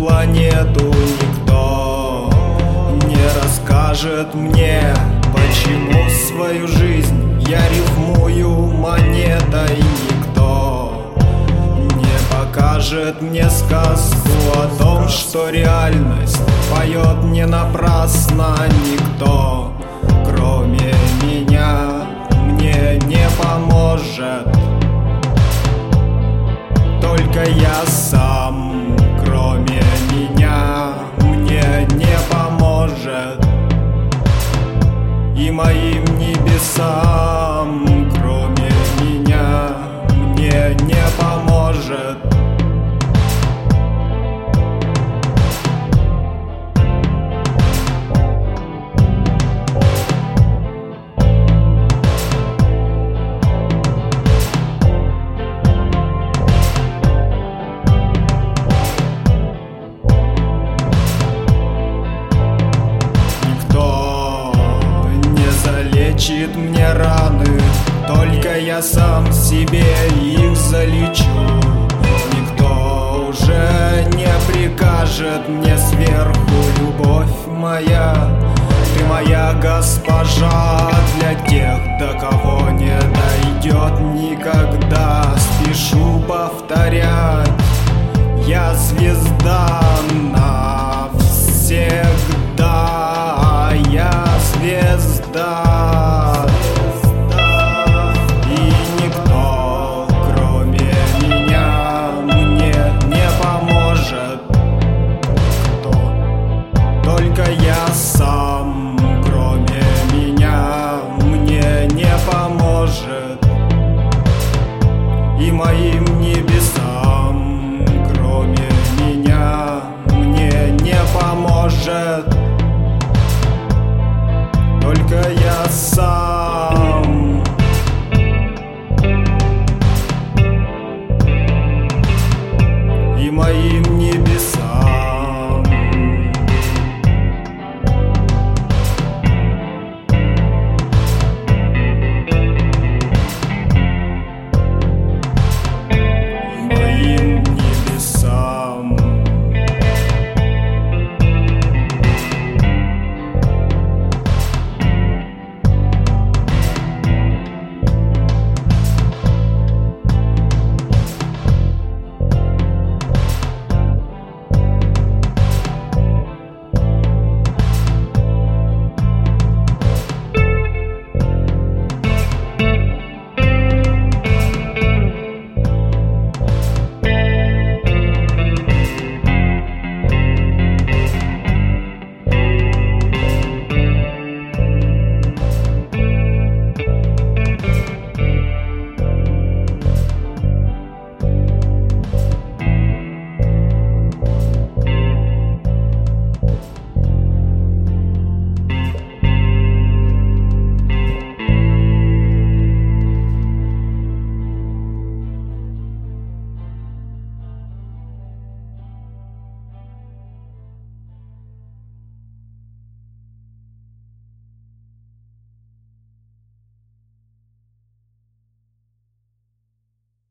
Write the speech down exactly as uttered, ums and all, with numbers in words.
планету никто не расскажет мне, почему свою жизнь я рифмую монетой. Никто не покажет мне сказку о том, что реальность поет не напрасно. Никто, кроме меня, мне не поможет. Только я сам, кроме меня, мне не поможет. И моим небесам, кроме меня, мне не поможет. Лечит мне раны, только я сам себе их залечу. Никто уже не прикажет мне сверху, любовь моя, ты моя госпожа. Для тех, до кого не дойдет никогда, спешу повторять: я звезда.